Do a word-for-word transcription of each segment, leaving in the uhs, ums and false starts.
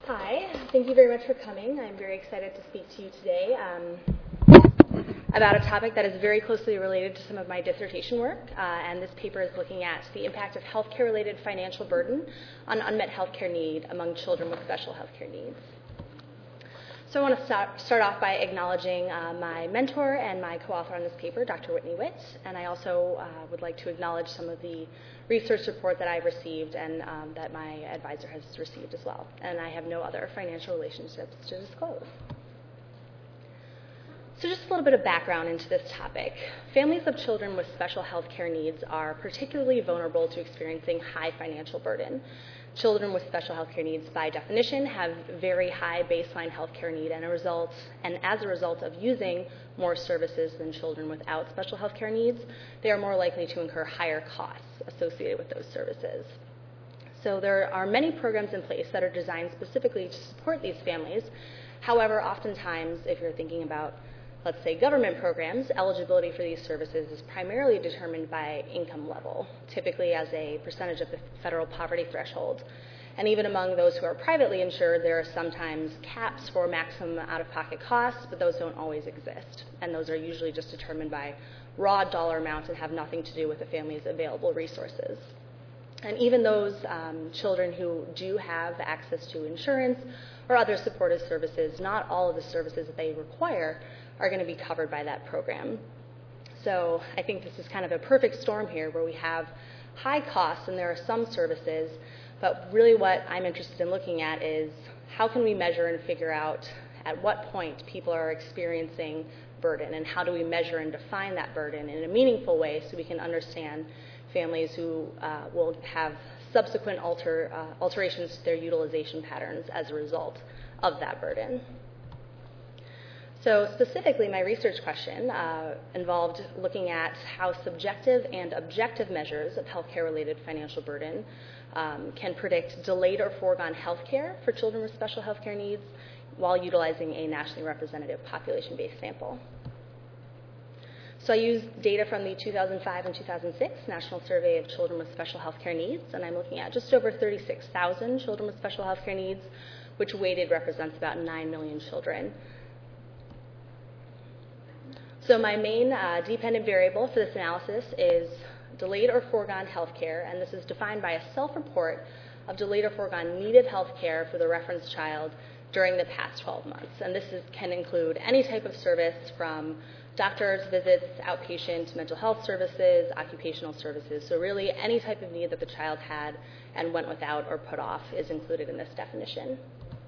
Hi, thank you very much for coming. I'm very excited to speak to you today um, about a topic that is very closely related to some of my dissertation work, uh, and this paper is looking at the impact of healthcare-related financial burden on unmet healthcare need among children with special healthcare needs. So I want to start, start off by acknowledging uh, my mentor and my co-author on this paper, Doctor Whitney Witt, and I also uh, would like to acknowledge some of the research support that I've received and um, that my advisor has received as well. And I have no other financial relationships to disclose. So just a little bit of background into this topic. Families of children with special health care needs are particularly vulnerable to experiencing high financial burden. Children with special health care needs, by definition, have very high baseline health care need, and, a result, and as a result of using more services than children without special health care needs, they are more likely to incur higher costs associated with those services. So there are many programs in place that are designed specifically to support these families. However, oftentimes, if you're thinking about, let's say, government programs, eligibility for these services is primarily determined by income level, typically as a percentage of the federal poverty threshold. And even among those who are privately insured, there are sometimes caps for maximum out-of-pocket costs, but those don't always exist. And those are usually just determined by raw dollar amounts and have nothing to do with the family's available resources. And even those um, children who do have access to insurance or other supportive services, not all of the services that they require are going to be covered by that program. So I think this is kind of a perfect storm here where we have high costs and there are some services, but really what I'm interested in looking at is how can we measure and figure out at what point people are experiencing burden, and how do we measure and define that burden in a meaningful way so we can understand families who uh, will have subsequent alter, uh, alterations to their utilization patterns as a result of that burden. So specifically, my research question uh, involved looking at how subjective and objective measures of healthcare-related financial burden um, can predict delayed or foregone healthcare for children with special healthcare needs while utilizing a nationally representative population-based sample. So I used data from the two thousand five and two thousand six National Survey of Children with Special Healthcare Needs, and I'm looking at just over thirty-six thousand children with special healthcare needs, which weighted represents about nine million children. So my main uh, dependent variable for this analysis is delayed or foregone health care, and this is defined by a self-report of delayed or foregone needed health care for the reference child during the past twelve months. And this is, can include any type of service from doctor's visits, outpatient mental health services, occupational services. So really any type of need that the child had and went without or put off is included in this definition.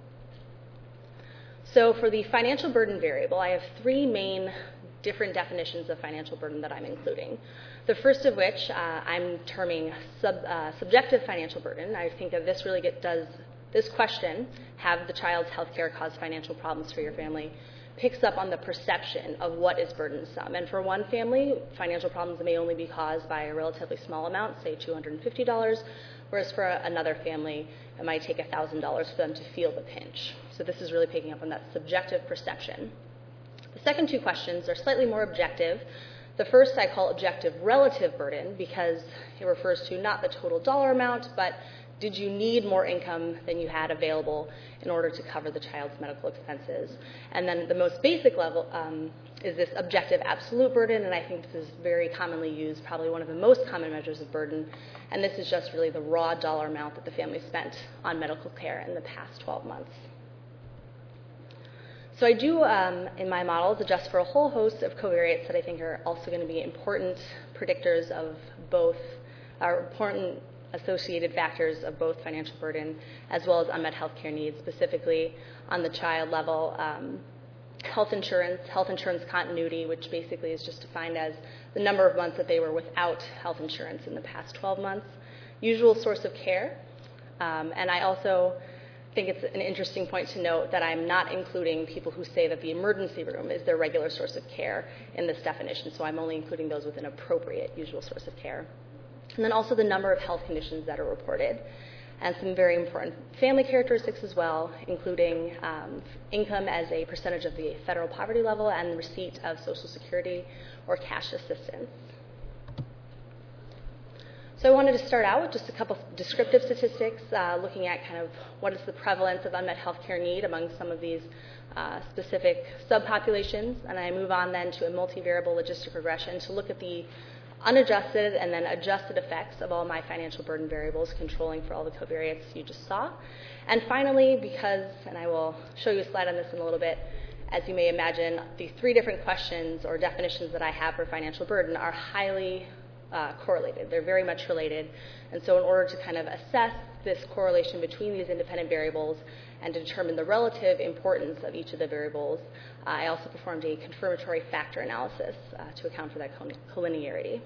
So for the financial burden variable, I have three main different definitions of financial burden that I'm including. The first of which uh, I'm terming sub, uh, subjective financial burden. I think that this really get, does this question, have the child's health care cause financial problems for your family, picks up on the perception of what is burdensome. And for one family, financial problems may only be caused by a relatively small amount, say two hundred fifty dollars, whereas for another family, it might take one thousand dollars for them to feel the pinch. So this is really picking up on that subjective perception. The second two questions are slightly more objective. The first I call objective relative burden because it refers to not the total dollar amount, but did you need more income than you had available in order to cover the child's medical expenses? And then the most basic level um, is this objective absolute burden, and I think this is very commonly used, probably one of the most common measures of burden, and this is just really the raw dollar amount that the family spent on medical care in the past twelve months. So I do, um, in my models, adjust for a whole host of covariates that I think are also going to be important predictors of both, are important associated factors of both financial burden as well as unmet health care needs, specifically on the child level. Um, health insurance, health insurance continuity, which basically is just defined as the number of months that they were without health insurance in the past twelve months. Usual source of care, um, and I also I think it's an interesting point to note that I'm not including people who say that the emergency room is their regular source of care in this definition, so I'm only including those with an appropriate usual source of care. And then also the number of health conditions that are reported, and some very important family characteristics as well, including um, income as a percentage of the federal poverty level and the receipt of Social Security or cash assistance. So I wanted to start out with just a couple descriptive statistics, uh, looking at kind of what is the prevalence of unmet healthcare need among some of these uh, specific subpopulations, and I move on then to a multivariable logistic regression to look at the unadjusted and then adjusted effects of all my financial burden variables controlling for all the covariates you just saw. And finally, because, and I will show you a slide on this in a little bit, as you may imagine, the three different questions or definitions that I have for financial burden are highly uh, correlated. They're very much related. And so in order to kind of assess this correlation between these independent variables and to determine the relative importance of each of the variables, uh, I also performed a confirmatory factor analysis uh, to account for that collinearity.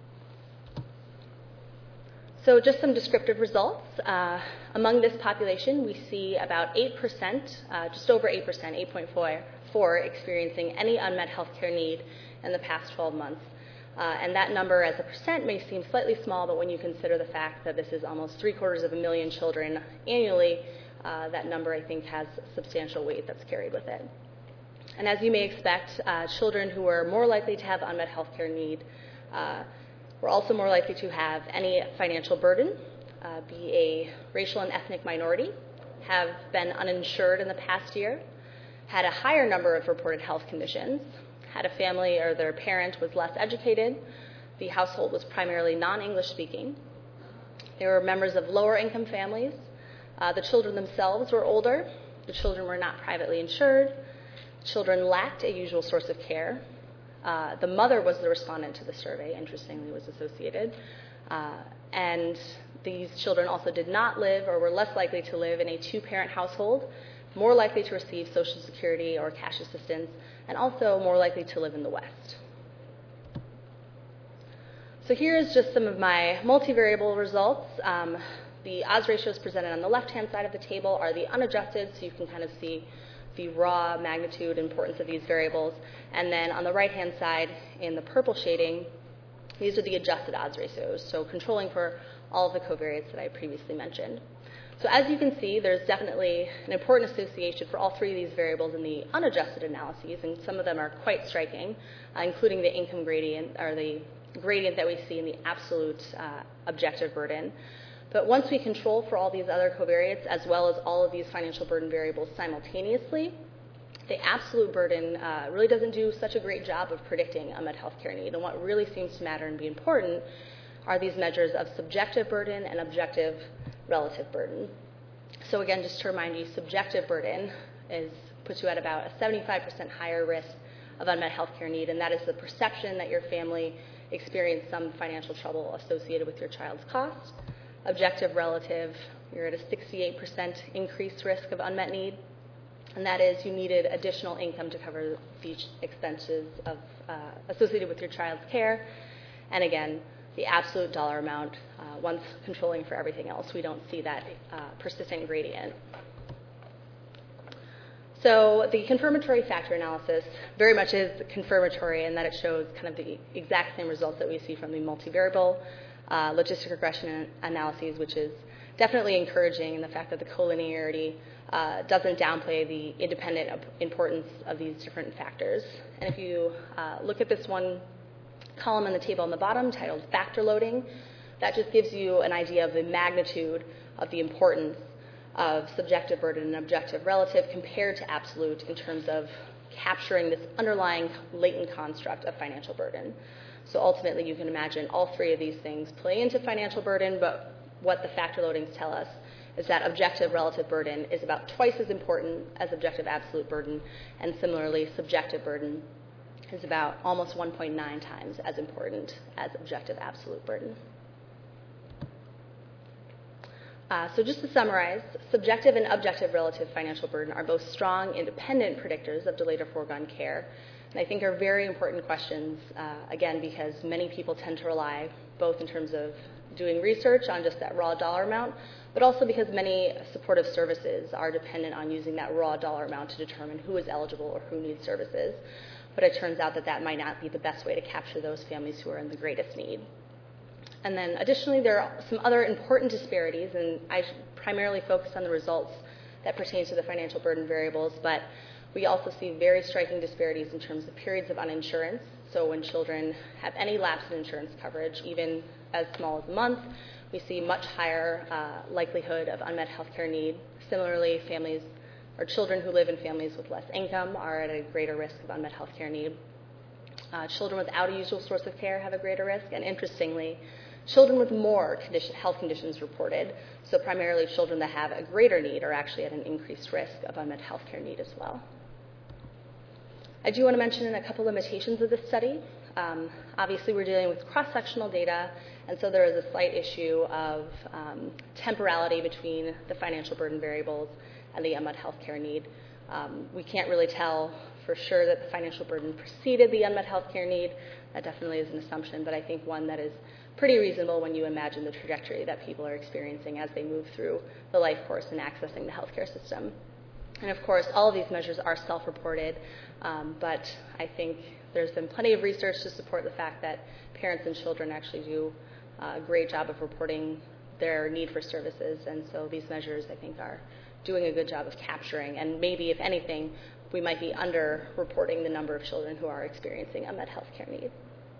So just some descriptive results. Uh, among this population, we see about eight percent, uh, just over eight percent, eight point four, experiencing any unmet healthcare need in the past twelve months. Uh, and that number as a percent may seem slightly small, but when you consider the fact that this is almost three quarters of a million children annually, uh, that number, I think, has substantial weight that's carried with it. And as you may expect, uh, children who are more likely to have unmet healthcare need uh, were also more likely to have any financial burden, uh, be a racial and ethnic minority, have been uninsured in the past year, had a higher number of reported health conditions, had a family or their parent was less educated, the household was primarily non-English speaking, they were members of lower income families, uh, the children themselves were older, the children were not privately insured, children lacked a usual source of care. Uh, the mother was the respondent to the survey, interestingly, was associated. Uh, and these children also did not live or were less likely to live in a two-parent household, more likely to receive Social Security or cash assistance, and also more likely to live in the West. So here is just some of my multivariable results. Um, the odds ratios presented on the left-hand side of the table are the unadjusted, so you can kind of see the raw magnitude importance of these variables. And then on the right-hand side, in the purple shading, these are the adjusted odds ratios, so controlling for all of the covariates that I previously mentioned. So as you can see, there's definitely an important association for all three of these variables in the unadjusted analyses, and some of them are quite striking, uh, including the income gradient, or the gradient that we see in the absolute uh, objective burden. But once we control for all these other covariates, as well as all of these financial burden variables simultaneously, the absolute burden uh, really doesn't do such a great job of predicting unmet healthcare need. And what really seems to matter and be important are these measures of subjective burden and objective relative burden. So again, just to remind you, subjective burden is puts you at about a seventy-five percent higher risk of unmet healthcare need, and that is the perception that your family experienced some financial trouble associated with your child's cost. Objective relative, you're at a sixty-eight percent increased risk of unmet need, and that is you needed additional income to cover the expenses of, uh, associated with your child's care. And again, the absolute dollar amount, uh, once controlling for everything else, we don't see that uh, persistent gradient. So the confirmatory factor analysis very much is confirmatory in that it shows kind of the exact same results that we see from the multivariable uh, logistic regression analyses, which is definitely encouraging in the fact that the collinearity uh, doesn't downplay the independent importance of these different factors. And if you uh, look at this one column in the table on the bottom titled factor loading, that just gives you an idea of the magnitude of the importance of subjective burden and objective relative compared to absolute in terms of capturing this underlying latent construct of financial burden. So ultimately, you can imagine all three of these things play into financial burden, but what the factor loadings tell us is that objective relative burden is about twice as important as objective absolute burden, and similarly, subjective burden is about almost one point nine times as important as objective absolute burden. Uh, so just to summarize, subjective and objective relative financial burden are both strong, independent predictors of delayed or foregone care, and I think are very important questions, uh, again, because many people tend to rely both in terms of doing research on just that raw dollar amount, but also because many supportive services are dependent on using that raw dollar amount to determine who is eligible or who needs services. But it turns out that that might not be the best way to capture those families who are in the greatest need. And then additionally, there are some other important disparities, and I primarily focused on the results that pertain to the financial burden variables, but we also see very striking disparities in terms of periods of uninsurance. So when children have any lapse in insurance coverage, even as small as a month, we see much higher uh, likelihood of unmet healthcare need. Similarly, families or children who live in families with less income are at a greater risk of unmet healthcare need. Uh, children without a usual source of care have a greater risk, and interestingly, children with more condition, health conditions reported, so primarily children that have a greater need, are actually at an increased risk of unmet healthcare need as well. I do want to mention a couple limitations of this study. Um, obviously, we're dealing with cross-sectional data, and so there is a slight issue of um, temporality between the financial burden variables and the unmet healthcare need. Um, we can't really tell for sure that the financial burden preceded the unmet healthcare need. That definitely is an assumption, but I think one that is pretty reasonable when you imagine the trajectory that people are experiencing as they move through the life course and accessing the healthcare system. And of course, all of these measures are self-reported, um, but I think there's been plenty of research to support the fact that parents and children actually do a great job of reporting their need for services, and so these measures, I think, are doing a good job of capturing, and maybe, if anything, we might be under-reporting the number of children who are experiencing unmet health care need.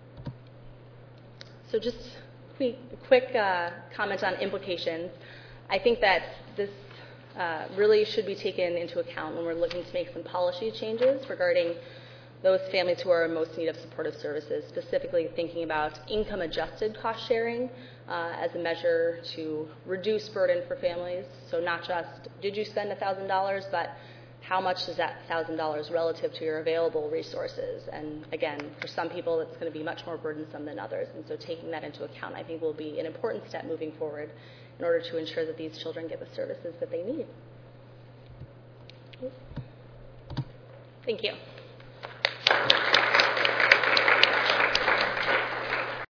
So just a quick uh, comment on implications. I think that this uh, really should be taken into account when we're looking to make some policy changes regarding those families who are in most need of supportive services, specifically thinking about income-adjusted cost sharing uh, as a measure to reduce burden for families. So not just, did you spend one thousand dollars, but how much is that one thousand dollars relative to your available resources? And again, for some people, it's going to be much more burdensome than others. And so taking that into account, I think, will be an important step moving forward in order to ensure that these children get the services that they need. Thank you.